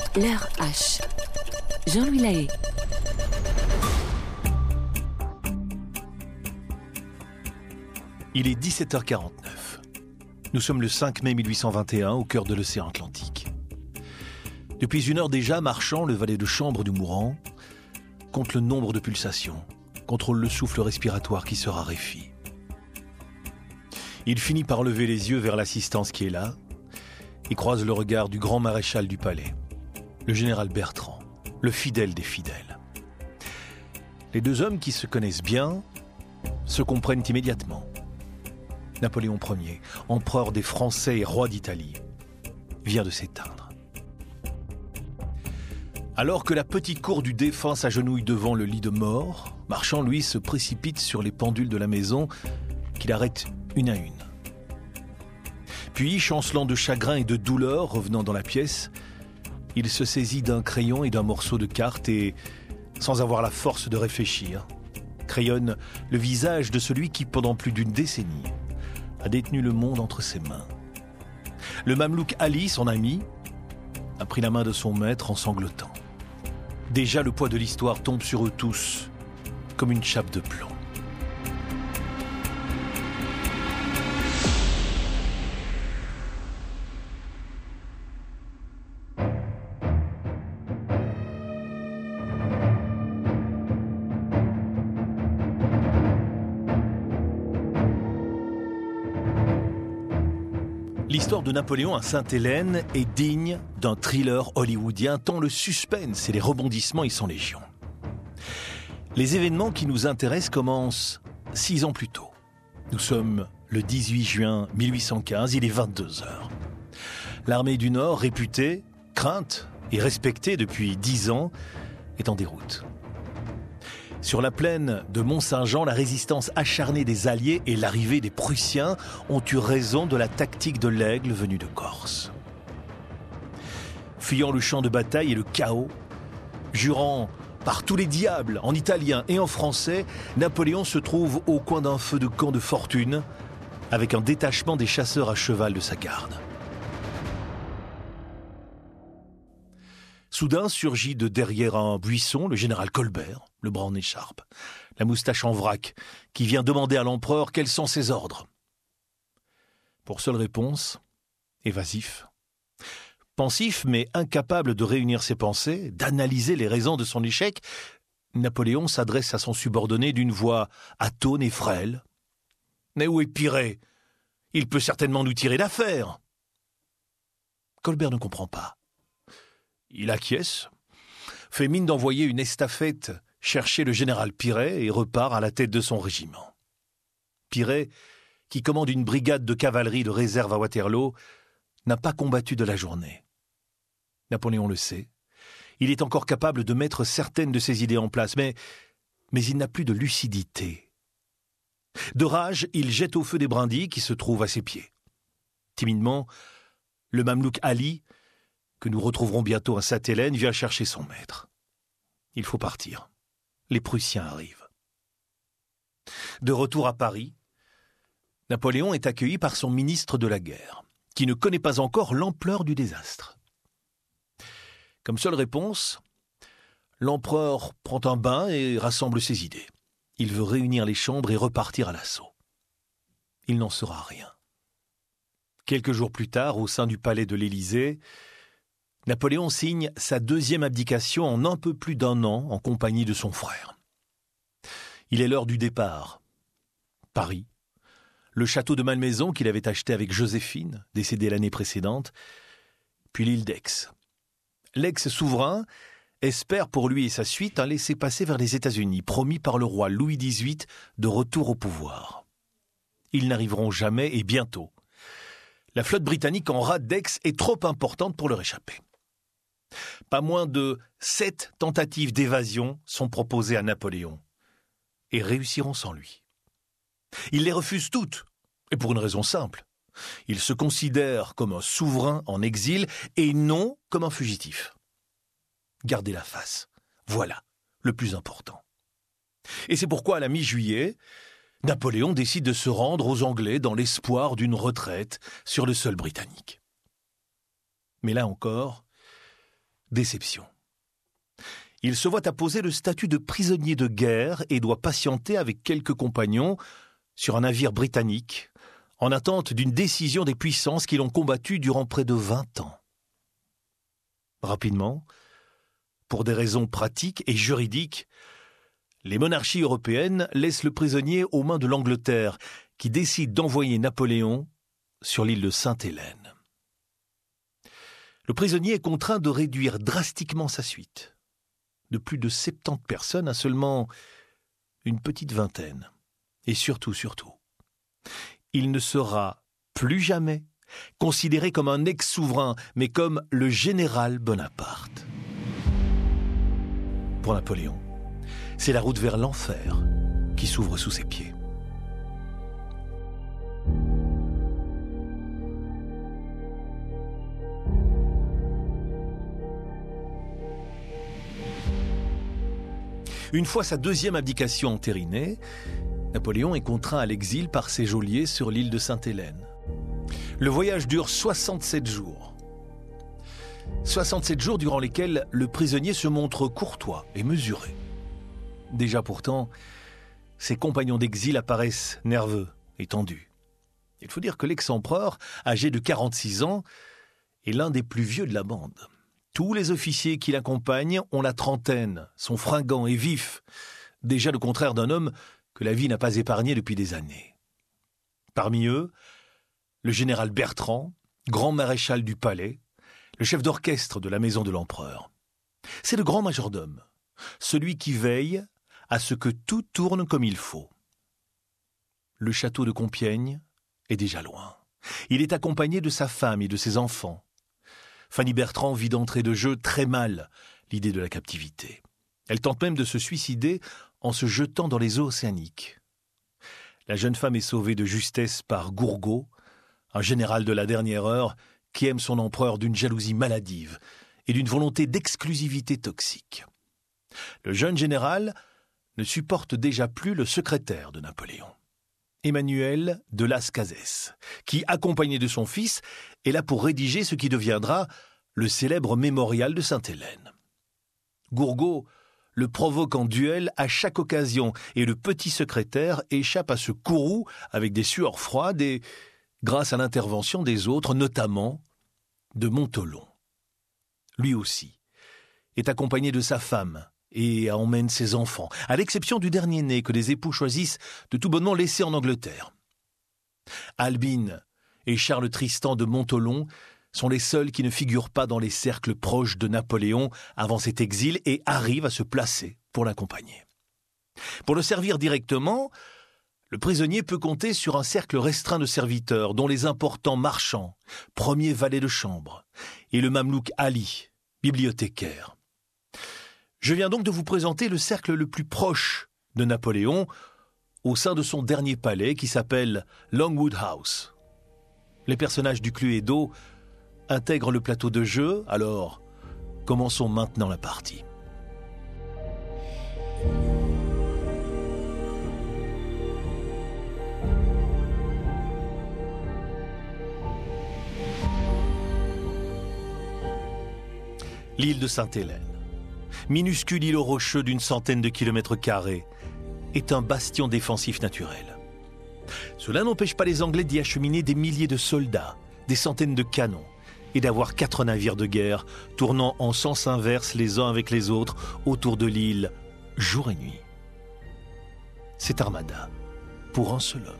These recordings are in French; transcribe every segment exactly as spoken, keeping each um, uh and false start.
L'heure H. Jean-Louis Lahaye. Il est dix-sept heures quarante-neuf. Nous sommes le cinq mai mille huit cent vingt et un, au cœur de l'océan Atlantique. Depuis une heure déjà, Marchand, le valet de chambre du mourant, compte le nombre de pulsations, contrôle le souffle respiratoire qui se raréfie. Il finit par lever les yeux vers l'assistance qui est là et croise le regard du grand maréchal du palais, le général Bertrand, le fidèle des fidèles. Les deux hommes qui se connaissent bien se comprennent immédiatement. Napoléon Ier, empereur des Français et roi d'Italie, vient de s'éteindre. Alors que la petite cour du défunt s'agenouille devant le lit de mort, Marchand, lui, se précipite sur les pendules de la maison qu'il arrête une à une. Puis, chancelant de chagrin et de douleur, revenant dans la pièce, il se saisit d'un crayon et d'un morceau de carte et, sans avoir la force de réfléchir, crayonne le visage de celui qui, pendant plus d'une décennie, a détenu le monde entre ses mains. Le mamelouk Ali, son ami, a pris la main de son maître en sanglotant. Déjà, le poids de l'histoire tombe sur eux tous, comme une chape de plomb. L'histoire de Napoléon à Sainte-Hélène est digne d'un thriller hollywoodien tant le suspense et les rebondissements y sont légion. Les événements qui nous intéressent commencent six ans plus tôt. Nous sommes le dix-huit juin mille huit cent quinze, il est vingt-deux heures. L'armée du Nord, réputée, crainte et respectée depuis dix ans, est en déroute. Sur la plaine de Mont-Saint-Jean, la résistance acharnée des Alliés et l'arrivée des Prussiens ont eu raison de la tactique de l'aigle venu de Corse. Fuyant le champ de bataille et le chaos, jurant par tous les diables en italien et en français, Napoléon se trouve au coin d'un feu de camp de fortune avec un détachement des chasseurs à cheval de sa garde. Soudain surgit de derrière un buisson le général Colbert, le bras en écharpe, la moustache en vrac, qui vient demander à l'empereur quels sont ses ordres. Pour seule réponse, évasif. Pensif mais incapable de réunir ses pensées, d'analyser les raisons de son échec, Napoléon s'adresse à son subordonné d'une voix atone et frêle. « Mais où est Piré ? Il peut certainement nous tirer d'affaire !» Colbert ne comprend pas. Il acquiesce, fait mine d'envoyer une estafette chercher le général Piré et repart à la tête de son régiment. Piré, qui commande une brigade de cavalerie de réserve à Waterloo, n'a pas combattu de la journée. Napoléon le sait. Il est encore capable de mettre certaines de ses idées en place, mais, mais il n'a plus de lucidité. De rage, il jette au feu des brindilles qui se trouvent à ses pieds. Timidement, le mamelouk Ali, que nous retrouverons bientôt à Sainte-Hélène, vient chercher son maître. Il faut partir. Les Prussiens arrivent. De retour à Paris, Napoléon est accueilli par son ministre de la guerre, qui ne connaît pas encore l'ampleur du désastre. Comme seule réponse, l'empereur prend un bain et rassemble ses idées. Il veut réunir les chambres et repartir à l'assaut. Il n'en sera rien. Quelques jours plus tard, au sein du palais de l'Élysée, Napoléon signe sa deuxième abdication en un peu plus d'un an en compagnie de son frère. Il est l'heure du départ. Paris, le château de Malmaison qu'il avait acheté avec Joséphine, décédée l'année précédente, puis l'île d'Aix. L'ex-souverain espère pour lui et sa suite un laissez-passer vers les États-Unis, promis par le roi Louis dix-huit de retour au pouvoir. Ils n'arriveront jamais et bientôt. La flotte britannique en rade d'Aix est trop importante pour leur échapper. Pas moins de sept tentatives d'évasion sont proposées à Napoléon et réussiront sans lui. Il les refuse toutes, et pour une raison simple. Il se considère comme un souverain en exil et non comme un fugitif. Gardez la face, voilà le plus important. Et c'est pourquoi, à la mi-juillet, Napoléon décide de se rendre aux Anglais dans l'espoir d'une retraite sur le sol britannique. Mais là encore, déception. Il se voit apposer le statut de prisonnier de guerre et doit patienter avec quelques compagnons sur un navire britannique en attente d'une décision des puissances qui l'ont combattu durant près de vingt ans. Rapidement, pour des raisons pratiques et juridiques, les monarchies européennes laissent le prisonnier aux mains de l'Angleterre, qui décide d'envoyer Napoléon sur l'île de Sainte-Hélène. Le prisonnier est contraint de réduire drastiquement sa suite, de plus de soixante-dix personnes à seulement une petite vingtaine. Et surtout, surtout, il ne sera plus jamais considéré comme un ex-souverain, mais comme le général Bonaparte. Pour Napoléon, c'est la route vers l'enfer qui s'ouvre sous ses pieds. Une fois sa deuxième abdication entérinée, Napoléon est contraint à l'exil par ses geôliers sur l'île de Sainte-Hélène. Le voyage dure soixante-sept jours. soixante-sept jours durant lesquels le prisonnier se montre courtois et mesuré. Déjà pourtant, ses compagnons d'exil apparaissent nerveux et tendus. Il faut dire que l'ex-empereur, âgé de quarante-six ans, est l'un des plus vieux de la bande. Tous les officiers qui l'accompagnent ont la trentaine, sont fringants et vifs, déjà le contraire d'un homme que la vie n'a pas épargné depuis des années. Parmi eux, le général Bertrand, grand maréchal du palais, le chef d'orchestre de la maison de l'empereur. C'est le grand majordome, celui qui veille à ce que tout tourne comme il faut. Le château de Compiègne est déjà loin. Il est accompagné de sa femme et de ses enfants. Fanny Bertrand vit d'entrée de jeu très mal l'idée de la captivité. Elle tente même de se suicider en se jetant dans les eaux océaniques. La jeune femme est sauvée de justesse par Gourgaud, un général de la dernière heure qui aime son empereur d'une jalousie maladive et d'une volonté d'exclusivité toxique. Le jeune général ne supporte déjà plus le secrétaire de Napoléon, Emmanuel de Las Cases, qui, accompagné de son fils, est là pour rédiger ce qui deviendra le célèbre mémorial de Sainte-Hélène. Gourgaud le provoque en duel à chaque occasion et le petit secrétaire échappe à ce courroux avec des sueurs froides et grâce à l'intervention des autres, notamment de Montholon. Lui aussi est accompagné de sa femme et emmène ses enfants, à l'exception du dernier-né que les époux choisissent de tout bonnement laisser en Angleterre. Albine et Charles Tristan de Montholon sont les seuls qui ne figurent pas dans les cercles proches de Napoléon avant cet exil et arrivent à se placer pour l'accompagner. Pour le servir directement, le prisonnier peut compter sur un cercle restreint de serviteurs, dont les importants marchands, premiers valets de chambre, et le mamelouk Ali, bibliothécaire. Je viens donc de vous présenter le cercle le plus proche de Napoléon au sein de son dernier palais qui s'appelle Longwood House. Les personnages du Cluedo intègrent le plateau de jeu, alors commençons maintenant la partie. L'île de Sainte-Hélène, minuscule îlot rocheux d'une centaine de kilomètres carrés, est un bastion défensif naturel. Cela n'empêche pas les Anglais d'y acheminer des milliers de soldats, des centaines de canons, et d'avoir quatre navires de guerre tournant en sens inverse les uns avec les autres autour de l'île, jour et nuit. Cette armada, pour un seul homme.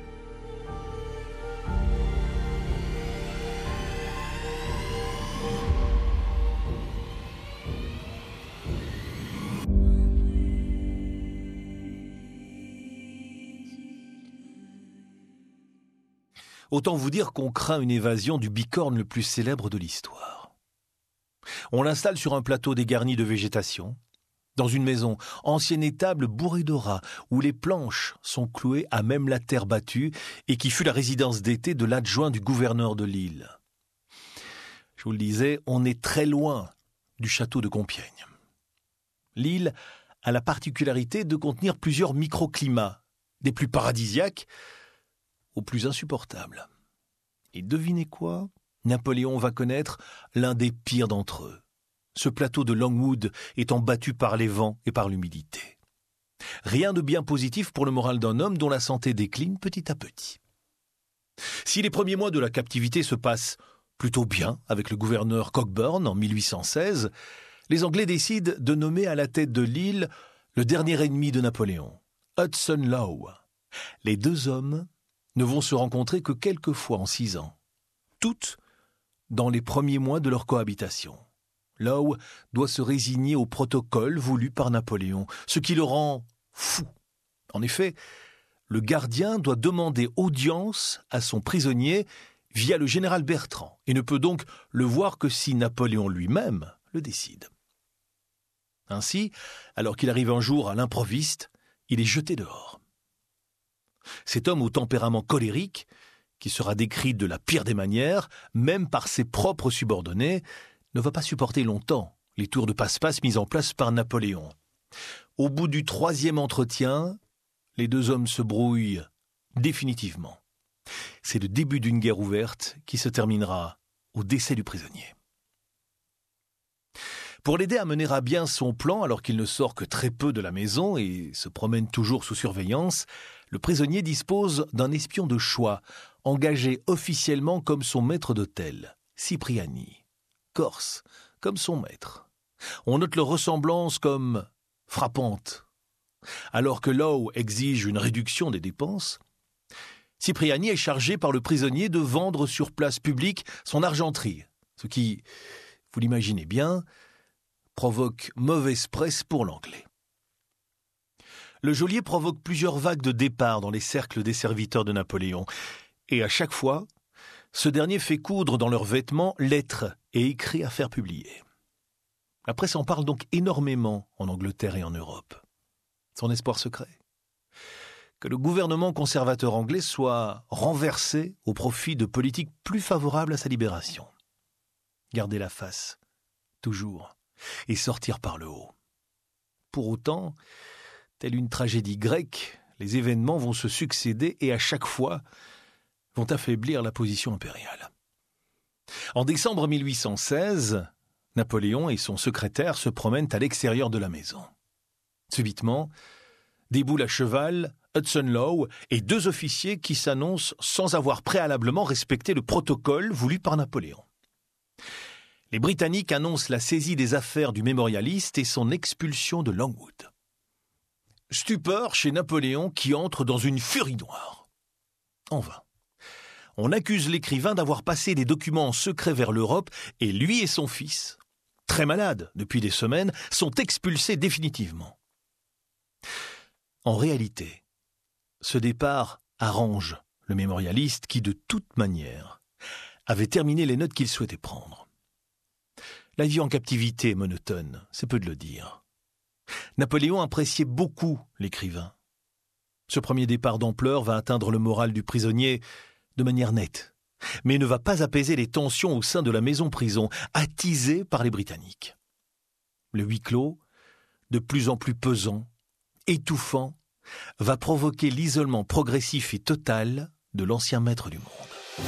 Autant vous dire qu'on craint une évasion du bicorne le plus célèbre de l'histoire. On l'installe sur un plateau dégarni de végétation, dans une maison, ancienne étable bourrée de rats, où les planches sont clouées à même la terre battue et qui fut la résidence d'été de l'adjoint du gouverneur de l'île. Je vous le disais, on est très loin du château de Compiègne. L'île a la particularité de contenir plusieurs microclimats, des plus paradisiaques aux plus insupportables. Et devinez quoi ? Napoléon va connaître l'un des pires d'entre eux, ce plateau de Longwood étant battu par les vents et par l'humidité. Rien de bien positif pour le moral d'un homme dont la santé décline petit à petit. Si les premiers mois de la captivité se passent plutôt bien avec le gouverneur Cockburn en mille huit cent seize, les Anglais décident de nommer à la tête de l'île le dernier ennemi de Napoléon, Hudson Lowe. Les deux hommes ne vont se rencontrer que quelques fois en six ans, toutes dans les premiers mois de leur cohabitation. Lowe doit se résigner au protocole voulu par Napoléon, ce qui le rend fou. En effet, le gardien doit demander audience à son prisonnier via le général Bertrand et ne peut donc le voir que si Napoléon lui-même le décide. Ainsi, alors qu'il arrive un jour à l'improviste, il est jeté dehors. Cet homme au tempérament colérique, qui sera décrit de la pire des manières, même par ses propres subordonnés, ne va pas supporter longtemps les tours de passe-passe mis en place par Napoléon. Au bout du troisième entretien, les deux hommes se brouillent définitivement. C'est le début d'une guerre ouverte qui se terminera au décès du prisonnier. Pour l'aider à mener à bien son plan, alors qu'il ne sort que très peu de la maison et se promène toujours sous surveillance, le prisonnier dispose d'un espion de choix, engagé officiellement comme son maître d'hôtel, Cipriani, corse, comme son maître. On note leur ressemblance comme frappante. Alors que Lowe exige une réduction des dépenses, Cipriani est chargé par le prisonnier de vendre sur place publique son argenterie, ce qui, vous l'imaginez bien, provoque mauvaise presse pour l'Anglais. Le geôlier provoque plusieurs vagues de départ dans les cercles des serviteurs de Napoléon, et à chaque fois, ce dernier fait coudre dans leurs vêtements lettres et écrits à faire publier. La presse en parle donc énormément en Angleterre et en Europe. Son espoir secret, que le gouvernement conservateur anglais soit renversé au profit de politiques plus favorables à sa libération. Garder la face, toujours, et sortir par le haut. Pour autant, telle une tragédie grecque, les événements vont se succéder et à chaque fois vont affaiblir la position impériale. En décembre mille huit cent seize, Napoléon et son secrétaire se promènent à l'extérieur de la maison. Subitement, déboulent à cheval Hudson Lowe et deux officiers qui s'annoncent sans avoir préalablement respecté le protocole voulu par Napoléon. Les Britanniques annoncent la saisie des affaires du mémorialiste et son expulsion de Longwood. Stupeur chez Napoléon qui entre dans une furie noire. En vain. On accuse l'écrivain d'avoir passé des documents en secret vers l'Europe et lui et son fils, très malades depuis des semaines, sont expulsés définitivement. En réalité, ce départ arrange le mémorialiste qui, de toute manière, avait terminé les notes qu'il souhaitait prendre. La vie en captivité est monotone, c'est peu de le dire. Napoléon appréciait beaucoup l'écrivain. Ce premier départ d'ampleur va atteindre le moral du prisonnier de manière nette, mais ne va pas apaiser les tensions au sein de la maison-prison, attisée par les Britanniques. Le huis clos, de plus en plus pesant, étouffant, va provoquer l'isolement progressif et total de l'ancien maître du monde.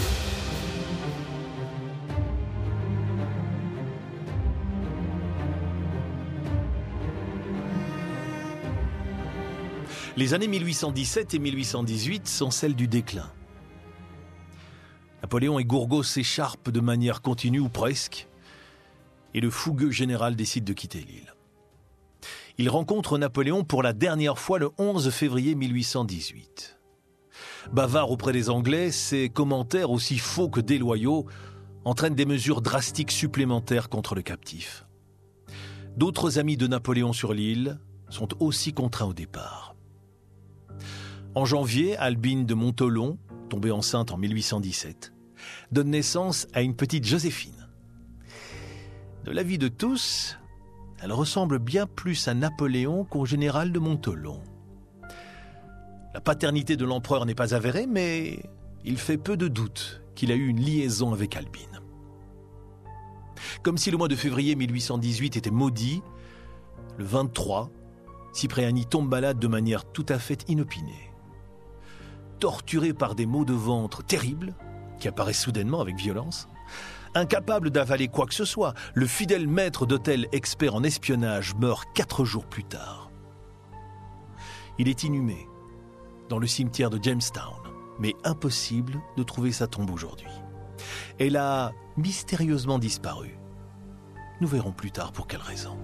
Les années mille huit cent dix-sept et mille huit cent dix-huit sont celles du déclin. Napoléon et Gourgaud s'écharpent de manière continue ou presque, et le fougueux général décide de quitter l'île. Il rencontre Napoléon pour la dernière fois le onze février mille huit cent dix-huit. Bavard auprès des Anglais, ses commentaires aussi faux que déloyaux entraînent des mesures drastiques supplémentaires contre le captif. D'autres amis de Napoléon sur l'île sont aussi contraints au départ. En janvier, Albine de Montholon, tombée enceinte en mille huit cent dix-sept, donne naissance à une petite Joséphine. De l'avis de tous, elle ressemble bien plus à Napoléon qu'au général de Montholon. La paternité de l'empereur n'est pas avérée, mais il fait peu de doute qu'il a eu une liaison avec Albine. Comme si le mois de février mille huit cent dix-huit était maudit, le vingt-trois, Cipriani tombe malade de manière tout à fait inopinée. Torturé par des maux de ventre terribles, qui apparaissent soudainement avec violence, Incapable d'avaler quoi que ce soit, le fidèle maître d'hôtel expert en espionnage meurt quatre jours plus tard. Il est inhumé dans le cimetière de Jamestown, mais impossible de trouver sa tombe aujourd'hui. Elle a mystérieusement disparu. Nous verrons plus tard pour quelle raison.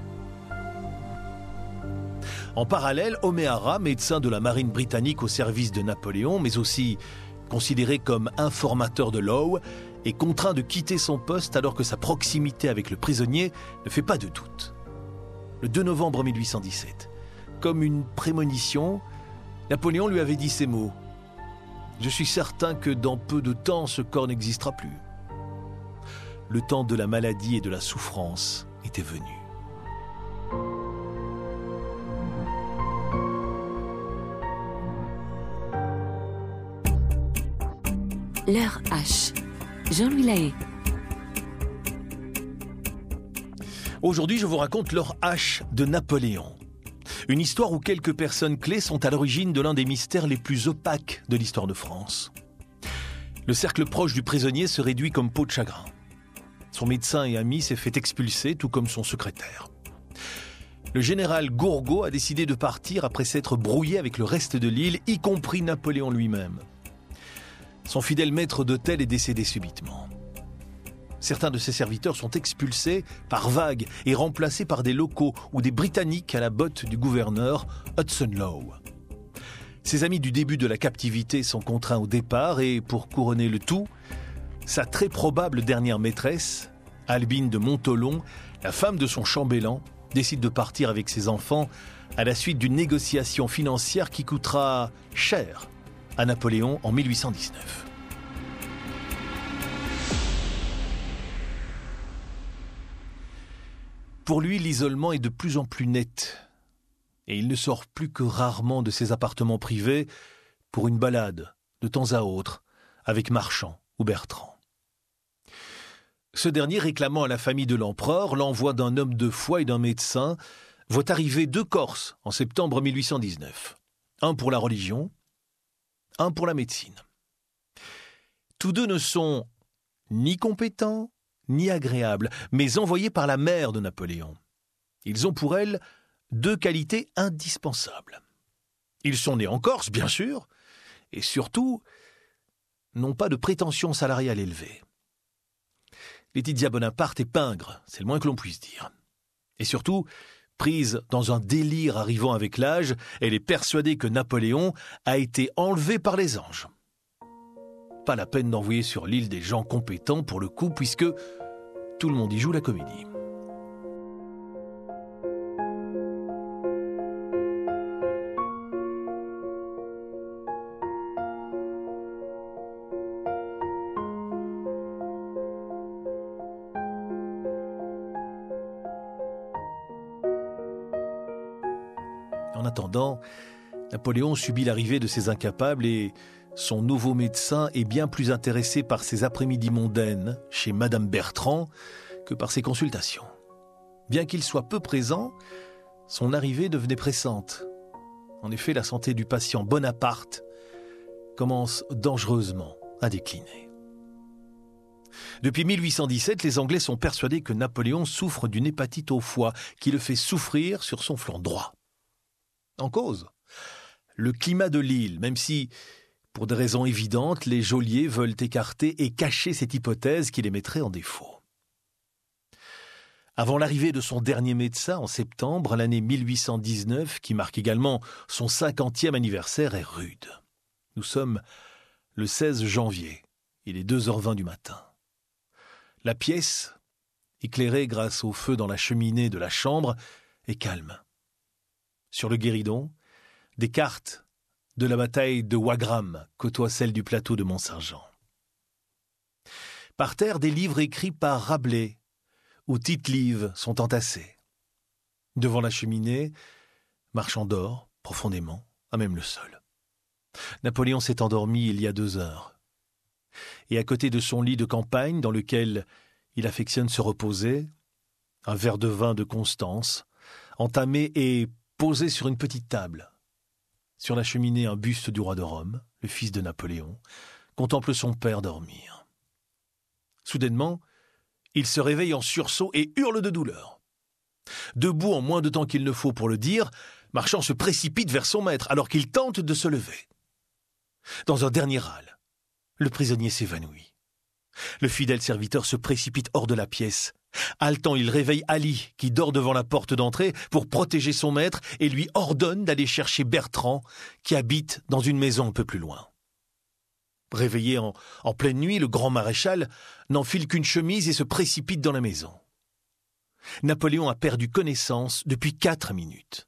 En parallèle, O'Meara, médecin de la marine britannique au service de Napoléon, mais aussi considéré comme informateur de Law, est contraint de quitter son poste alors que sa proximité avec le prisonnier ne fait pas de doute. Le deux novembre mille huit cent dix-sept, comme une prémonition, Napoléon lui avait dit ces mots. « Je suis certain que dans peu de temps, ce corps n'existera plus. » Le temps de la maladie et de la souffrance était venu. L'heure H. Jean-Louis Lahaye. Aujourd'hui, je vous raconte l'heure H de Napoléon. Une histoire où quelques personnes clés sont à l'origine de l'un des mystères les plus opaques de l'histoire de France. Le cercle proche du prisonnier se réduit comme peau de chagrin. Son médecin et ami s'est fait expulser, tout comme son secrétaire. Le général Gourgaud a décidé de partir après s'être brouillé avec le reste de l'île, y compris Napoléon lui-même. Son fidèle maître d'hôtel est décédé subitement. Certains de ses serviteurs sont expulsés par vagues et remplacés par des locaux ou des Britanniques à la botte du gouverneur Hudson Law. Ses amis du début de la captivité sont contraints au départ et, pour couronner le tout, sa très probable dernière maîtresse, Albine de Montholon, la femme de son chambellan, décide de partir avec ses enfants à la suite d'une négociation financière qui coûtera cher à Napoléon en mille huit cent dix-neuf. Pour lui, l'isolement est de plus en plus net et il ne sort plus que rarement de ses appartements privés pour une balade, de temps à autre, avec Marchand ou Bertrand. Ce dernier, réclamant à la famille de l'empereur l'envoi d'un homme de foi et d'un médecin, voit arriver deux Corses en septembre mille huit cent dix-neuf. Un pour la religion, un pour la médecine. Tous deux ne sont ni compétents, ni agréables, mais envoyés par la mère de Napoléon. Ils ont pour elle deux qualités indispensables. Ils sont nés en Corse, bien sûr, et surtout, n'ont pas de prétention salariale élevée. Laetitia Bonaparte est pingre, c'est le moins que l'on puisse dire. Et surtout, prise dans un délire arrivant avec l'âge, elle est persuadée que Napoléon a été enlevé par les anges. Pas la peine d'envoyer sur l'île des gens compétents pour le coup, puisque tout le monde y joue la comédie. En attendant, Napoléon subit l'arrivée de ces incapables et son nouveau médecin est bien plus intéressé par ses après-midi mondaines chez Madame Bertrand que par ses consultations. Bien qu'il soit peu présent, son arrivée devenait pressante. En effet, la santé du patient Bonaparte commence dangereusement à décliner. Depuis mille huit cent dix-sept, les Anglais sont persuadés que Napoléon souffre d'une hépatite au foie qui le fait souffrir sur son flanc droit. En cause, le climat de l'île, même si, pour des raisons évidentes, les geôliers veulent écarter et cacher cette hypothèse qui les mettrait en défaut. Avant l'arrivée de son dernier médecin en septembre, l'année mille huit cent dix-neuf, qui marque également son cinquantième anniversaire, est rude. Nous sommes le seize janvier, il est deux heures vingt du matin. La pièce, éclairée grâce au feu dans la cheminée de la chambre, est calme. Sur le guéridon, des cartes de la bataille de Wagram côtoient celles du plateau de Mont-Saint-Jean. Par terre, des livres écrits par Rabelais ou Tite-Live sont entassés. Devant la cheminée, Marchand dort profondément, à même le sol. Napoléon s'est endormi il y a deux heures. Et à côté de son lit de campagne, dans lequel il affectionne se reposer, un verre de vin de Constance, entamé et posé sur une petite table. Sur la cheminée, un buste du roi de Rome, le fils de Napoléon, contemple son père dormir. Soudainement, il se réveille en sursaut et hurle de douleur. Debout en moins de temps qu'il ne faut pour le dire, Marchand se précipite vers son maître alors qu'il tente de se lever. Dans un dernier râle, le prisonnier s'évanouit. Le fidèle serviteur se précipite hors de la pièce. Haletant, il réveille Ali, qui dort devant la porte d'entrée pour protéger son maître et lui ordonne d'aller chercher Bertrand, qui habite dans une maison un peu plus loin. Réveillé en, en pleine nuit, le grand maréchal n'enfile qu'une chemise et se précipite dans la maison. Napoléon a perdu connaissance depuis quatre minutes.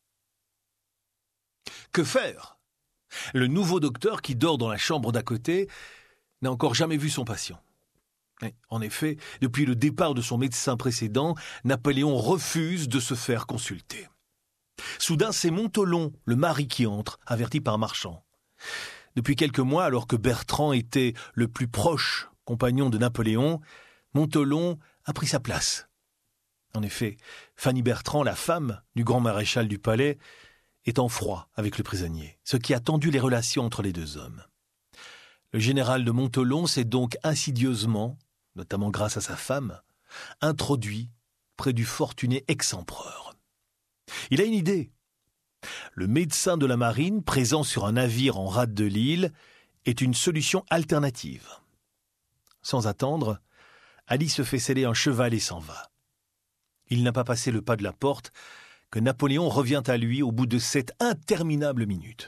Que faire ? Le nouveau docteur qui dort dans la chambre d'à côté n'a encore jamais vu son patient. En effet, depuis le départ de son médecin précédent, Napoléon refuse de se faire consulter. Soudain, c'est Montholon, le mari, qui entre, averti par Marchand. Depuis quelques mois, alors que Bertrand était le plus proche compagnon de Napoléon, Montholon a pris sa place. En effet, Fanny Bertrand, la femme du grand maréchal du palais, est en froid avec le prisonnier, ce qui a tendu les relations entre les deux hommes. Le général de Montholon s'est donc insidieusement, notamment grâce à sa femme, introduit près du fortuné ex-empereur. Il a une idée. Le médecin de la marine, présent sur un navire en rade de l'île, est une solution alternative. Sans attendre, Ali se fait sceller un cheval et s'en va. Il n'a pas passé le pas de la porte que Napoléon revient à lui au bout de sept interminables minutes.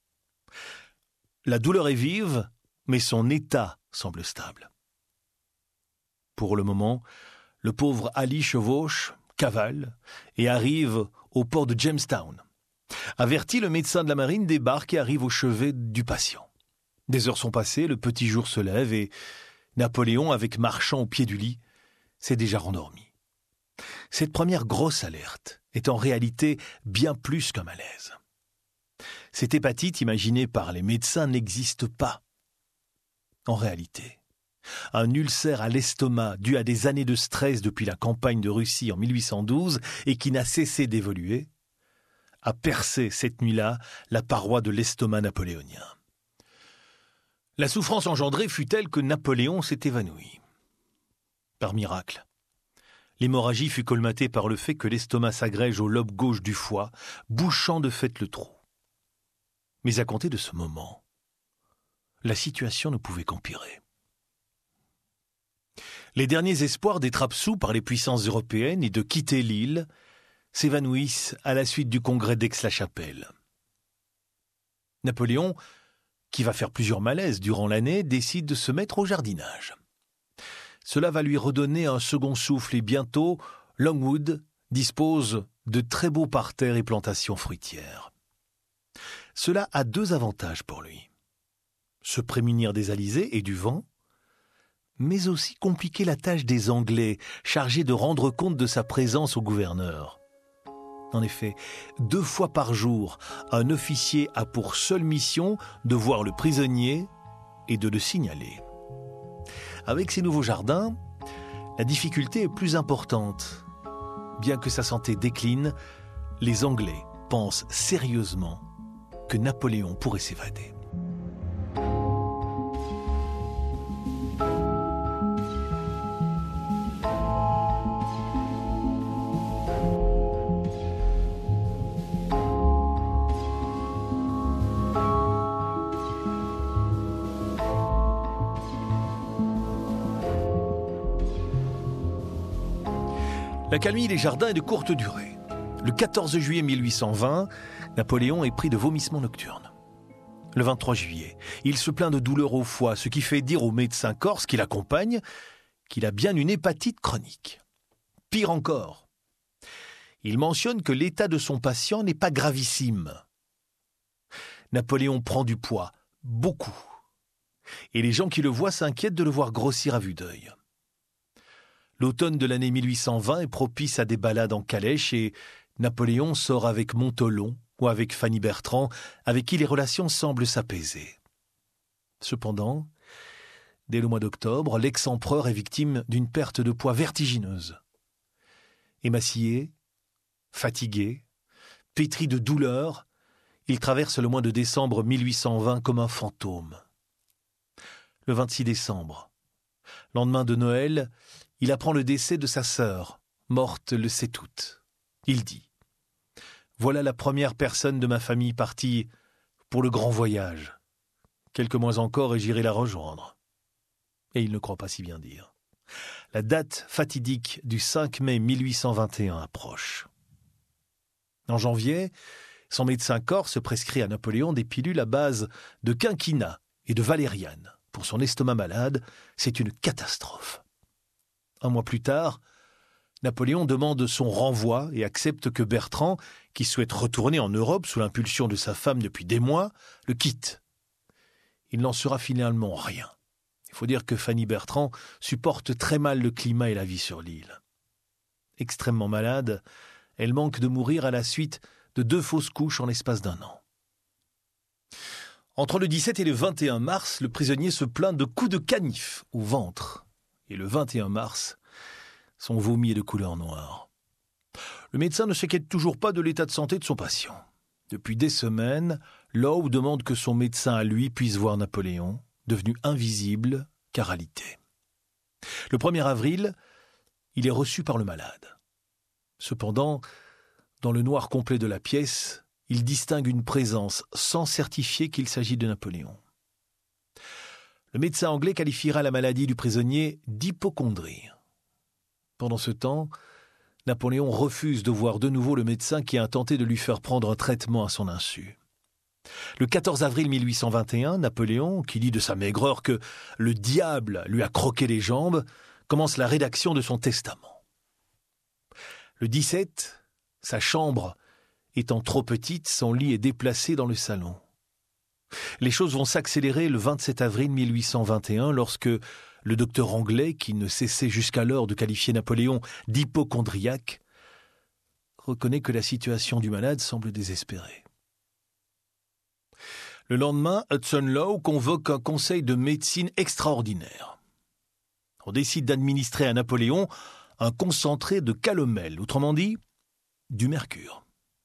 La douleur est vive, mais son état semble stable. Pour le moment, le pauvre Ali chevauche, cavale et arrive au port de Jamestown. Averti, le médecin de la marine débarque et arrive au chevet du patient. Des heures sont passées, le petit jour se lève et Napoléon, avec Marchand au pied du lit, s'est déjà rendormi. Cette première grosse alerte est en réalité bien plus qu'un malaise. Cette hépatite imaginée par les médecins n'existe pas. En réalité, un ulcère à l'estomac dû à des années de stress depuis la campagne de Russie en mille huit cent douze et qui n'a cessé d'évoluer, a percé cette nuit-là la paroi de l'estomac napoléonien. La souffrance engendrée fut telle que Napoléon s'est évanoui. Par miracle, l'hémorragie fut colmatée par le fait que l'estomac s'agrège au lobe gauche du foie, bouchant de fait le trou. Mais à compter de ce moment, la situation ne pouvait qu'empirer. Les derniers espoirs d'être absous par les puissances européennes et de quitter l'île s'évanouissent à la suite du congrès d'Aix-la-Chapelle. Napoléon, qui va faire plusieurs malaises durant l'année, décide de se mettre au jardinage. Cela va lui redonner un second souffle et bientôt, Longwood dispose de très beaux parterres et plantations fruitières. Cela a deux avantages pour lui. Se prémunir des alizés et du vent, mais aussi compliquer la tâche des Anglais, chargés de rendre compte de sa présence au gouverneur. En effet, deux fois par jour, un officier a pour seule mission de voir le prisonnier et de le signaler. Avec ces nouveaux jardins, la difficulté est plus importante. Bien que sa santé décline, les Anglais pensent sérieusement que Napoléon pourrait s'évader. La calmie des jardins est de courte durée. Le quatorze juillet mille huit cent vingt, Napoléon est pris de vomissements nocturnes. Le vingt-trois juillet, il se plaint de douleurs au foie, ce qui fait dire au médecin corse qui l'accompagne qu'il a bien une hépatite chronique. Pire encore, il mentionne que l'état de son patient n'est pas gravissime. Napoléon prend du poids, beaucoup, et les gens qui le voient s'inquiètent de le voir grossir à vue d'œil. L'automne de l'année mille huit cent vingt est propice à des balades en calèche et Napoléon sort avec Montholon ou avec Fanny Bertrand, avec qui les relations semblent s'apaiser. Cependant, dès le mois d'octobre, l'ex-empereur est victime d'une perte de poids vertigineuse. Émacié, fatigué, pétri de douleur, il traverse le mois de décembre mille huit cent vingt comme un fantôme. Le vingt-six décembre, Lendemain de Noël, il apprend le décès de sa sœur, morte le sept août. Il dit « Voilà la première personne de ma famille partie pour le grand voyage. Quelques mois encore et j'irai la rejoindre. » Et il ne croit pas si bien dire. La date fatidique du cinq mai mille huit cent vingt et un approche. En janvier, son médecin corse prescrit à Napoléon des pilules à base de quinquina et de valériane. Pour son estomac malade, c'est une catastrophe. Un mois plus tard, Napoléon demande son renvoi et accepte que Bertrand, qui souhaite retourner en Europe sous l'impulsion de sa femme depuis des mois, le quitte. Il n'en sera finalement rien. Il faut dire que Fanny Bertrand supporte très mal le climat et la vie sur l'île. Extrêmement malade, elle manque de mourir à la suite de deux fausses couches en l'espace d'un an. Entre le dix-sept et le vingt et un mars, le prisonnier se plaint de coups de canif au ventre. Et le vingt et un mars, son vomi est de couleur noire. Le médecin ne s'inquiète toujours pas de l'état de santé de son patient. Depuis des semaines, Lowe demande que son médecin à lui puisse voir Napoléon, devenu invisible car alité. Le premier avril, il est reçu par le malade. Cependant, dans le noir complet de la pièce, il distingue une présence sans certifier qu'il s'agit de Napoléon. Le médecin anglais qualifiera la maladie du prisonnier d'hypocondrie. Pendant ce temps, Napoléon refuse de voir de nouveau le médecin qui a tenté de lui faire prendre un traitement à son insu. Le quatorze avril mille huit cent vingt et un, Napoléon, qui dit de sa maigreur que le diable lui a croqué les jambes, commence la rédaction de son testament. Le dix-sept, sa chambre étant trop petite, son lit est déplacé dans le salon. Les choses vont s'accélérer le vingt-sept avril mille huit cent vingt et un lorsque le docteur anglais, qui ne cessait jusqu'alors de qualifier Napoléon d'hypocondriaque, reconnaît que la situation du malade semble désespérée. Le lendemain, Hudson Lowe convoque un conseil de médecine extraordinaire. On décide d'administrer à Napoléon un concentré de calomel, autrement dit, du mercure.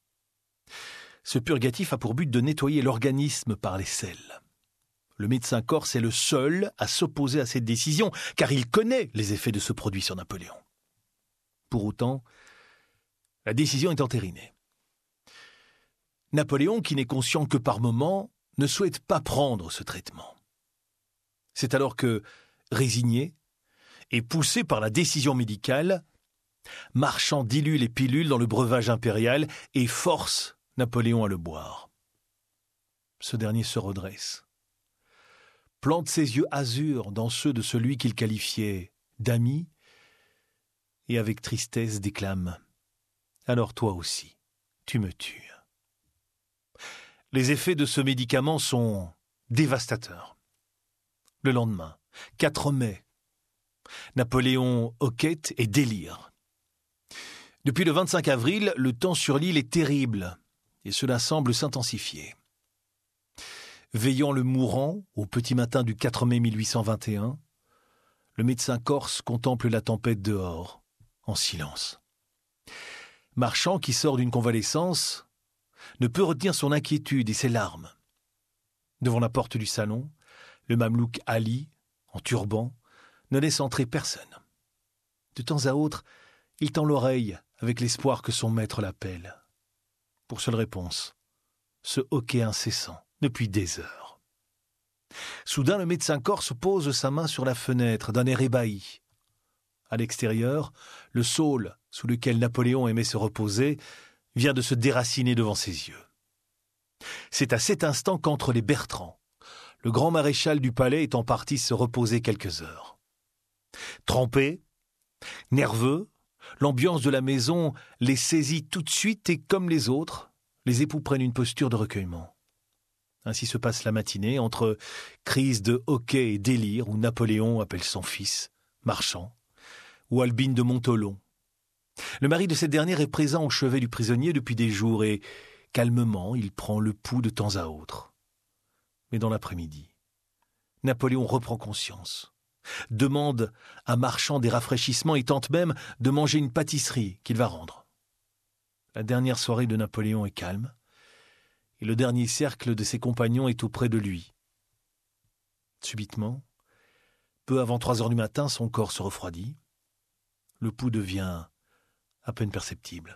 Ce purgatif a pour but de nettoyer l'organisme par les sels. Le médecin corse est le seul à s'opposer à cette décision, car il connaît les effets de ce produit sur Napoléon. Pour autant, la décision est entérinée. Napoléon, qui n'est conscient que par moments, ne souhaite pas prendre ce traitement. C'est alors que, résigné et poussé par la décision médicale, Marchand dilue les pilules dans le breuvage impérial et force Napoléon à le boire. Ce dernier se redresse, plante ses yeux azur dans ceux de celui qu'il qualifiait d'ami et avec tristesse déclame « Alors toi aussi, tu me tues ». Les effets de ce médicament sont dévastateurs. Le lendemain, quatre mai, Napoléon hoquette et délire. Depuis le vingt-cinq avril, le temps sur l'île est terrible et cela semble s'intensifier. Veillant le mourant au petit matin du quatre mai mille huit cent vingt et un, le médecin corse contemple la tempête dehors, en silence. Marchand, qui sort d'une convalescence, ne peut retenir son inquiétude et ses larmes. Devant la porte du salon, le mamelouk Ali, en turban, ne laisse entrer personne. De temps à autre, il tend l'oreille avec l'espoir que son maître l'appelle. Pour seule réponse, ce hoquet incessant depuis des heures. Soudain, le médecin corse pose sa main sur la fenêtre d'un air ébahi. À l'extérieur, le saule sous lequel Napoléon aimait se reposer vient de se déraciner devant ses yeux. C'est à cet instant qu'entre les Bertrand, le grand maréchal du palais est en partie se reposer quelques heures. Trempé, nerveux, l'ambiance de la maison les saisit tout de suite et, comme les autres, les époux prennent une posture de recueillement. Ainsi se passe la matinée entre crise de hoquet et délire où Napoléon appelle son fils, Marchand, ou Albine de Montholon. Le mari de cette dernière est présent au chevet du prisonnier depuis des jours et, calmement, il prend le pouls de temps à autre. Mais dans l'après-midi, Napoléon reprend conscience, demande à Marchand des rafraîchissements et tente même de manger une pâtisserie qu'il va rendre. La dernière soirée de Napoléon est calme et le dernier cercle de ses compagnons est auprès de lui. Subitement, Peu avant trois heures du matin, son corps se refroidit. Le pouls devient à peine perceptible.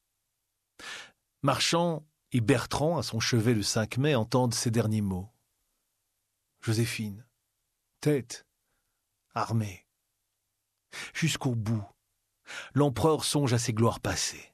Marchand et Bertrand, à son chevet le cinq mai, entendent ces derniers mots. Joséphine, tête, armée. Jusqu'au bout, l'empereur songe à ses gloires passées.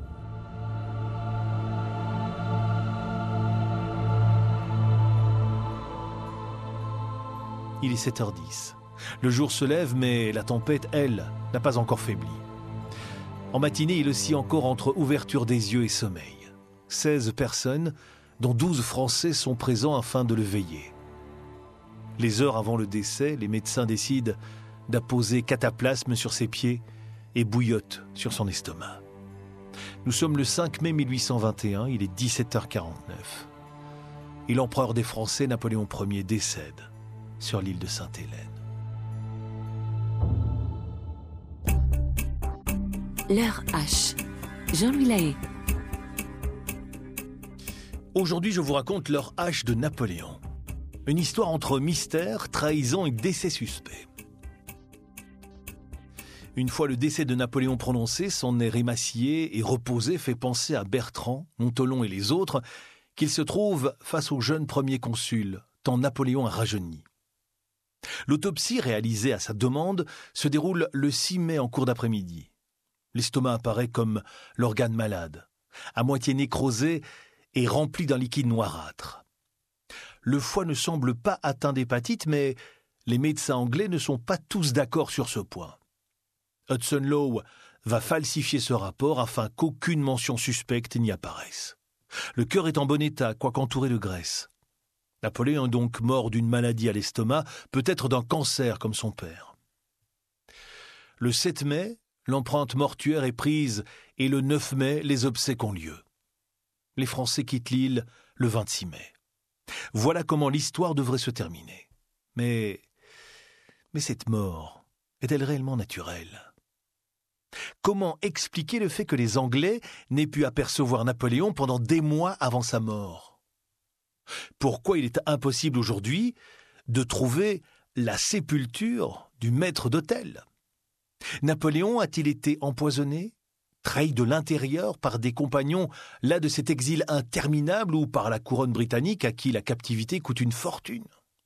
Il est sept heures dix. Le jour se lève, mais la tempête, elle, n'a pas encore faibli. En matinée, il oscille encore entre ouverture des yeux et sommeil. seize personnes, dont douze Français, sont présents afin de le veiller. Les heures avant le décès, les médecins décident d'apposer cataplasme sur ses pieds et bouillotte sur son estomac. Nous sommes le cinq mai mille huit cent vingt et un, il est dix-sept heures quarante-neuf. Et l'empereur des Français, Napoléon Ier, décède sur l'île de Sainte-Hélène. L'heure H. Jean-Louis Lahaye. Aujourd'hui, je vous raconte l'heure H de Napoléon. Une histoire entre mystère, trahison et décès suspect. Une fois le décès de Napoléon prononcé, son air émacié et reposé fait penser à Bertrand, Montelon et les autres qu'il se trouve face au jeune premier consul, tant Napoléon a rajeuni. L'autopsie réalisée à sa demande se déroule le six mai en cours d'après-midi. L'estomac apparaît comme l'organe malade, à moitié nécrosé et rempli d'un liquide noirâtre. Le foie ne semble pas atteint d'hépatite, mais les médecins anglais ne sont pas tous d'accord sur ce point. Hudson Lowe va falsifier ce rapport afin qu'aucune mention suspecte n'y apparaisse. Le cœur est en bon état, quoique entouré de graisse. Napoléon est donc mort d'une maladie à l'estomac, peut-être d'un cancer comme son père. Le sept mai, l'empreinte mortuaire est prise et le neuf mai, les obsèques ont lieu. Les Français quittent l'île le vingt-six mai. Voilà comment l'histoire devrait se terminer. Mais, mais cette mort est-elle réellement naturelle ? Comment expliquer le fait que les Anglais n'aient pu apercevoir Napoléon pendant des mois avant sa mort ? Pourquoi il est impossible aujourd'hui de trouver la sépulture du maître d'hôtel ? Napoléon a-t-il été empoisonné, trahi de l'intérieur par des compagnons là de cet exil interminable ou par la couronne britannique à qui la captivité coûte une fortune ?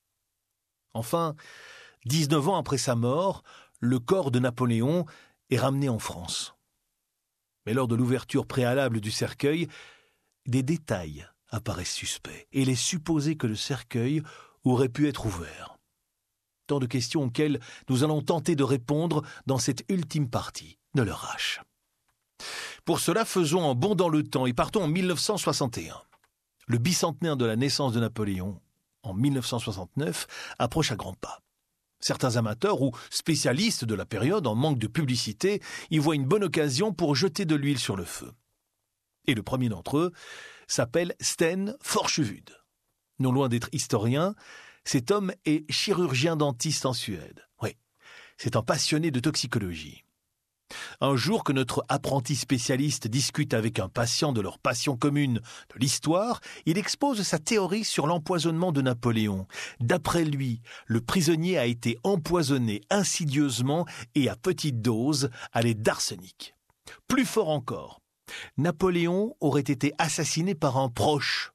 Enfin, dix-neuf ans après sa mort, le corps de Napoléon est ramené en France. Mais lors de l'ouverture préalable du cercueil, des détails apparaissent suspects et il est supposé que le cercueil aurait pu être ouvert. Tant de questions auxquelles nous allons tenter de répondre dans cette ultime partie de l'heure H. Pour cela, faisons un bond dans le temps et partons en mille neuf cent soixante et un. Le bicentenaire de la naissance de Napoléon, en mille neuf cent soixante-neuf, approche à grands pas. Certains amateurs ou spécialistes de la période, en manque de publicité, y voient une bonne occasion pour jeter de l'huile sur le feu. Et le premier d'entre eux s'appelle Sten Forchevud. Non loin d'être historien, cet homme est chirurgien-dentiste en Suède. Oui, c'est un passionné de toxicologie. Un jour que notre apprenti spécialiste discute avec un patient de leur passion commune de l'histoire, il expose sa théorie sur l'empoisonnement de Napoléon. D'après lui, le prisonnier a été empoisonné insidieusement et à petite dose à l'aide d'arsenic. Plus fort encore, Napoléon aurait été assassiné par un proche.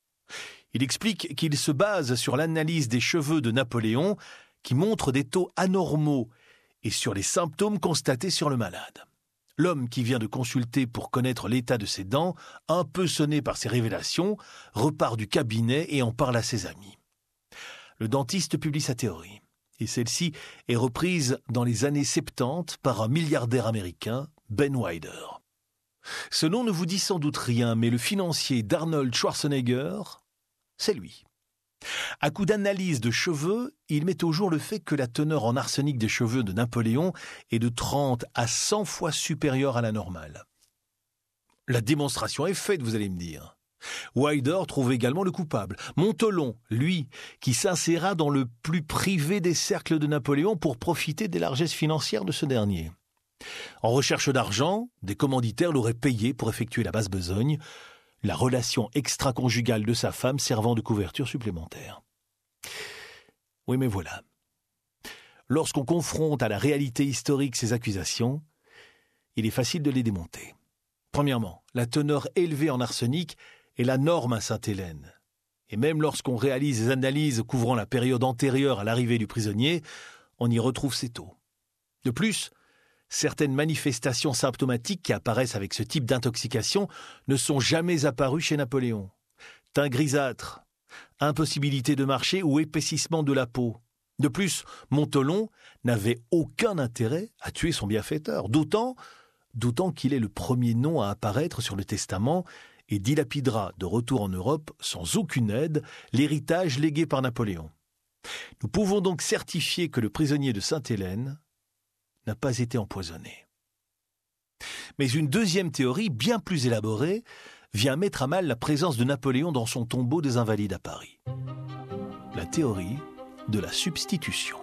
Il explique qu'il se base sur l'analyse des cheveux de Napoléon qui montre des taux anormaux et sur les symptômes constatés sur le malade. L'homme qui vient de consulter pour connaître l'état de ses dents, un peu sonné par ces révélations, repart du cabinet et en parle à ses amis. Le dentiste publie sa théorie, et celle-ci est reprise dans les années soixante-dix par un milliardaire américain, Ben Wider. Ce nom ne vous dit sans doute rien, mais le financier d'Arnold Schwarzenegger, c'est lui. À coup d'analyse de cheveux, il met au jour le fait que la teneur en arsenic des cheveux de Napoléon est de trente à cent fois supérieure à la normale. La démonstration est faite, vous allez me dire. Wider trouve également le coupable, Montelon, lui, qui s'inséra dans le plus privé des cercles de Napoléon pour profiter des largesses financières de ce dernier. En recherche d'argent, des commanditaires l'auraient payé pour effectuer la basse besogne, la relation extra-conjugale de sa femme servant de couverture supplémentaire. Oui, mais voilà. lorsqu'on confronte à la réalité historique ces accusations, il est facile de les démonter. Premièrement, la teneur élevée en arsenic est la norme à Sainte-Hélène. Et même lorsqu'on réalise des analyses couvrant la période antérieure à l'arrivée du prisonnier, on y retrouve ces taux. De plus, certaines manifestations symptomatiques qui apparaissent avec ce type d'intoxication ne sont jamais apparues chez Napoléon. Teint grisâtre, impossibilité de marcher ou épaississement de la peau. De plus, Montholon n'avait aucun intérêt à tuer son bienfaiteur, d'autant, d'autant qu'il est le premier nom à apparaître sur le testament et dilapidera de retour en Europe, sans aucune aide, l'héritage légué par Napoléon. Nous pouvons donc certifier que le prisonnier de Sainte-Hélène n'a pas été empoisonné. Mais une deuxième théorie, bien plus élaborée, vient mettre à mal la présence de Napoléon dans son tombeau des Invalides à Paris. La théorie de la substitution.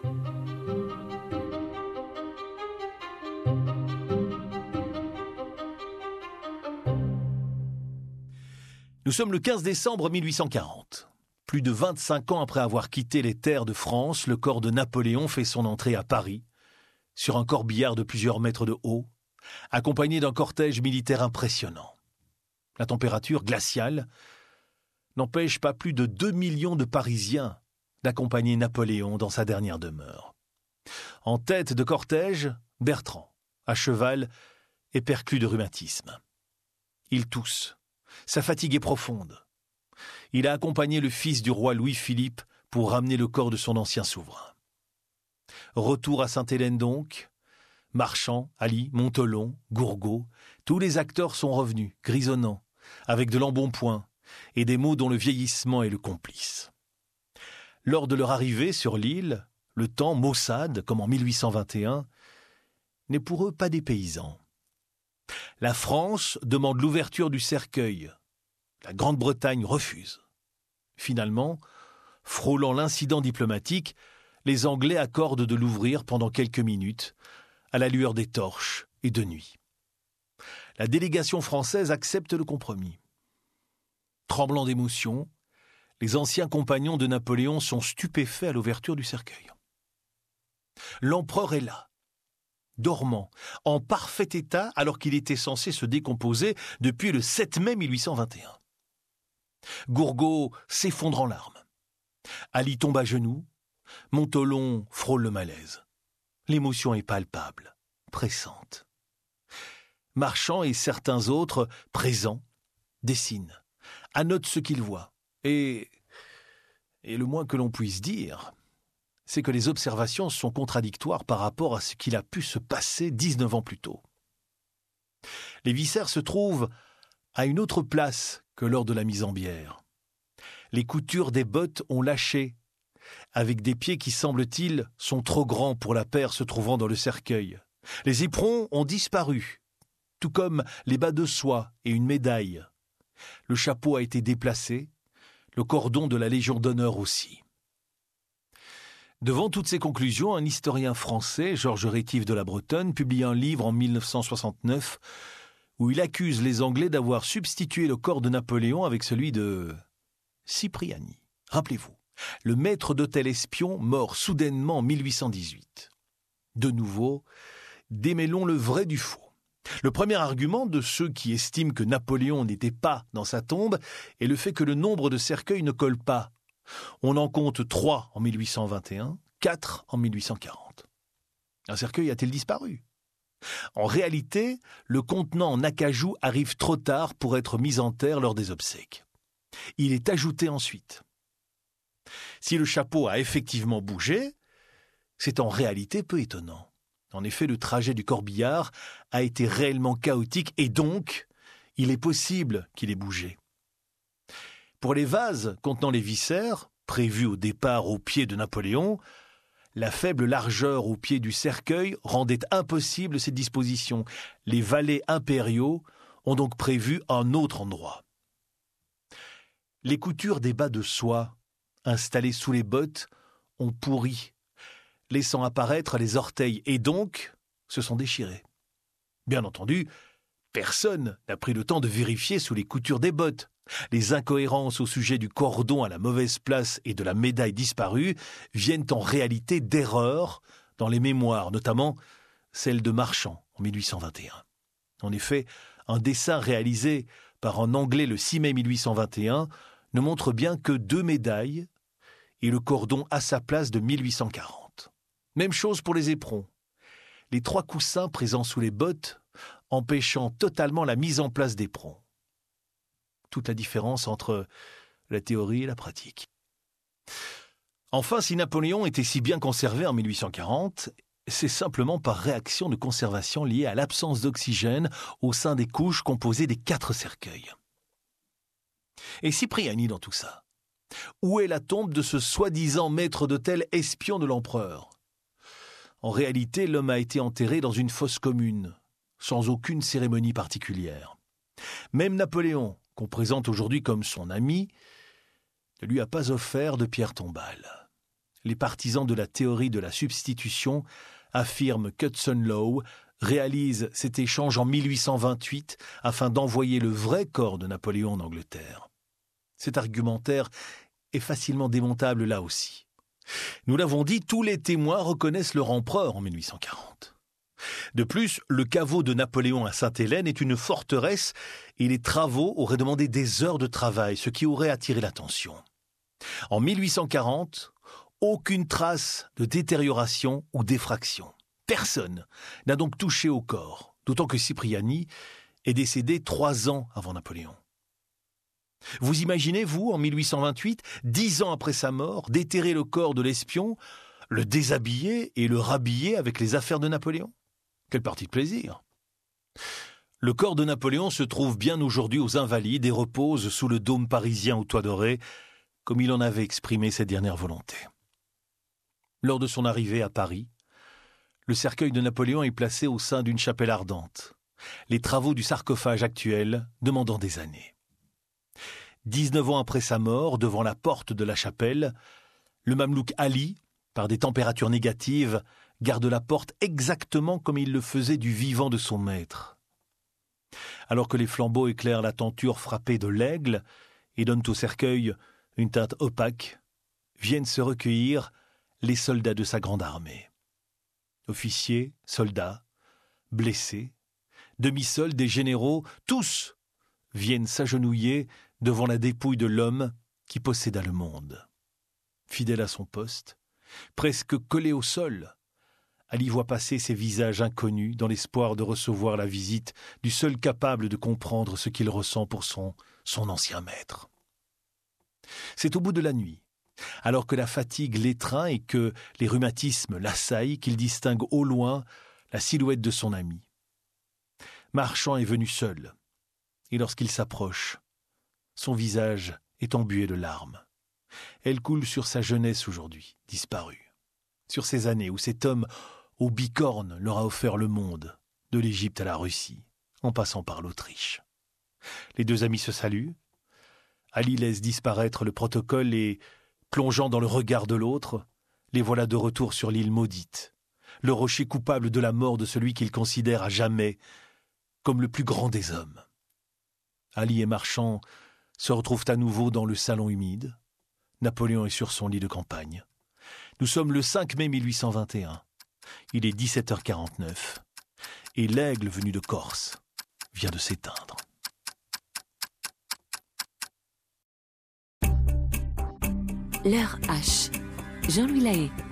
Nous sommes le quinze décembre mille huit cent quarante. Plus de vingt-cinq ans après avoir quitté les terres de France, le corps de Napoléon fait son entrée à Paris, sur un corbillard de plusieurs mètres de haut, accompagné d'un cortège militaire impressionnant. La température glaciale n'empêche pas plus de deux millions de Parisiens d'accompagner Napoléon dans sa dernière demeure. En tête de cortège, Bertrand, à cheval, éperclus de rhumatisme. Il tousse. Sa fatigue est profonde. Il a accompagné le fils du roi Louis-Philippe pour ramener le corps de son ancien souverain. Retour à Sainte-Hélène donc. Marchand, Ali, Montholon, Gourgaud, tous les acteurs sont revenus, grisonnants, avec de l'embonpoint et des mots dont le vieillissement est le complice. Lors de leur arrivée sur l'île, le temps maussade, comme en mille huit cent vingt et un, n'est pour eux pas des paysans. La France demande l'ouverture du cercueil. La Grande-Bretagne refuse. Finalement, frôlant l'incident diplomatique, les Anglais accordent de l'ouvrir pendant quelques minutes, à la lueur des torches et de nuit. La délégation française accepte le compromis. Tremblant d'émotion, les anciens compagnons de Napoléon sont stupéfaits à l'ouverture du cercueil. L'empereur est là, dormant, en parfait état alors qu'il était censé se décomposer depuis le sept mai mille huit cent vingt et un. Gourgaud s'effondre en larmes. Ali tombe à genoux. Montholon frôle le malaise. L'émotion est palpable, pressante. Marchand et certains autres, présents, dessinent, annotent ce qu'ils voient. Et, et le moins que l'on puisse dire, c'est que les observations sont contradictoires par rapport à ce qu'il a pu se passer dix-neuf ans plus tôt. Les viscères se trouvent à une autre place que lors de la mise en bière. Les coutures des bottes ont lâché, avec des pieds qui, semble-t-il, sont trop grands pour la paire se trouvant dans le cercueil. Les éperons ont disparu, tout comme les bas de soie et une médaille. Le chapeau a été déplacé, le cordon de la Légion d'honneur aussi. Devant toutes ces conclusions, un historien français, Georges Rétif de la Bretonne, publie un livre en mille neuf cent soixante-neuf où il accuse les Anglais d'avoir substitué le corps de Napoléon avec celui de Cipriani. Rappelez-vous, le maître d'hôtel espion mort soudainement en mille huit cent dix-huit. De nouveau, démêlons le vrai du faux. Le premier argument de ceux qui estiment que Napoléon n'était pas dans sa tombe est le fait que le nombre de cercueils ne colle pas. On en compte trois en mille huit cent vingt et un, quatre en mille huit cent quarante. Un cercueil a-t-il disparu ? En réalité, le contenant en acajou arrive trop tard pour être mis en terre lors des obsèques. Il est ajouté ensuite. Si le chapeau a effectivement bougé, c'est en réalité peu étonnant. En effet, le trajet du corbillard a été réellement chaotique et donc, il est possible qu'il ait bougé. Pour les vases contenant les viscères, prévus au départ au pied de Napoléon, la faible largeur au pied du cercueil rendait impossible cette disposition. Les valets impériaux ont donc prévu un autre endroit. Les coutures des bas de soie, installées sous les bottes, ont pourri, laissant apparaître les orteils et donc se sont déchirés. Bien entendu, personne n'a pris le temps de vérifier sous les coutures des bottes. Les incohérences au sujet du cordon à la mauvaise place et de la médaille disparue viennent en réalité d'erreurs dans les mémoires, notamment celle de Marchand en mille huit cent vingt et un. En effet, un dessin réalisé par un Anglais le six mai mille huit cent vingt et un ne montre bien que deux médailles et le cordon à sa place de mille huit cent quarante. Même chose pour les éperons. Les trois coussins présents sous les bottes empêchant totalement la mise en place d'éperons. Toute la différence entre la théorie et la pratique. Enfin, si Napoléon était si bien conservé en mille huit cent quarante, c'est simplement par réaction de conservation liée à l'absence d'oxygène au sein des couches composées des quatre cercueils. Et Cipriani dans tout ça? Où est la tombe de ce soi-disant maître d'hôtel espion de l'empereur? En réalité, l'homme a été enterré dans une fosse commune, sans aucune cérémonie particulière. Même Napoléon, qu'on présente aujourd'hui comme son ami, ne lui a pas offert de pierre tombale. Les partisans de la théorie de la substitution affirment qu'Hudson Lowe réalise cet échange en mille huit cent vingt-huit afin d'envoyer le vrai corps de Napoléon en Angleterre. Cet argumentaire est facilement démontable là aussi. Nous l'avons dit, tous les témoins reconnaissent leur empereur en mille huit cent quarante. De plus, le caveau de Napoléon à Sainte-Hélène est une forteresse et les travaux auraient demandé des heures de travail, ce qui aurait attiré l'attention. En mille huit cent quarante, aucune trace de détérioration ou d'effraction. Personne n'a donc touché au corps, d'autant que Cipriani est décédé trois ans avant Napoléon. Vous imaginez, vous, en mille huit cent vingt-huit, dix ans après sa mort, déterrer le corps de l'espion, le déshabiller et le rhabiller avec les affaires de Napoléon? Quelle partie de plaisir! Le corps de Napoléon se trouve bien aujourd'hui aux Invalides et repose sous le dôme parisien au toit doré, comme il en avait exprimé ses dernières volontés. Lors de son arrivée à Paris, le cercueil de Napoléon est placé au sein d'une chapelle ardente, les travaux du sarcophage actuel demandant des années. Dix-neuf ans après sa mort, devant la porte de la chapelle, le mamelouk Ali, par des températures négatives, garde la porte exactement comme il le faisait du vivant de son maître. Alors que les flambeaux éclairent la tenture frappée de l'aigle et donnent au cercueil une teinte opaque, viennent se recueillir les soldats de sa grande armée. Officiers, soldats, blessés, demi-soldes et généraux, tous viennent s'agenouiller devant la dépouille de l'homme qui posséda le monde. Fidèle à son poste, presque collé au sol, Ali voit passer ces visages inconnus dans l'espoir de recevoir la visite du seul capable de comprendre ce qu'il ressent pour son, son ancien maître. C'est au bout de la nuit, alors que la fatigue l'étreint et que les rhumatismes l'assaillent, qu'il distingue au loin la silhouette de son ami. Marchand est venu seul, et lorsqu'il s'approche, son visage est embué de larmes. Elle coule sur sa jeunesse aujourd'hui, disparue, sur ces années où cet homme aux bicornes leur a offert le monde, de l'Égypte à la Russie, en passant par l'Autriche. Les deux amis se saluent. Ali laisse disparaître le protocole et, plongeant dans le regard de l'autre, les voilà de retour sur l'île maudite, le rocher coupable de la mort de celui qu'il considère à jamais comme le plus grand des hommes. Ali et Marchand se retrouvent à nouveau dans le salon humide. Napoléon est sur son lit de campagne. Nous sommes le cinq mai mille huit cent vingt et un. Il est dix-sept heures quarante-neuf et l'aigle venu de Corse vient de s'éteindre. L'heure H. Jean-Louis Lahaye.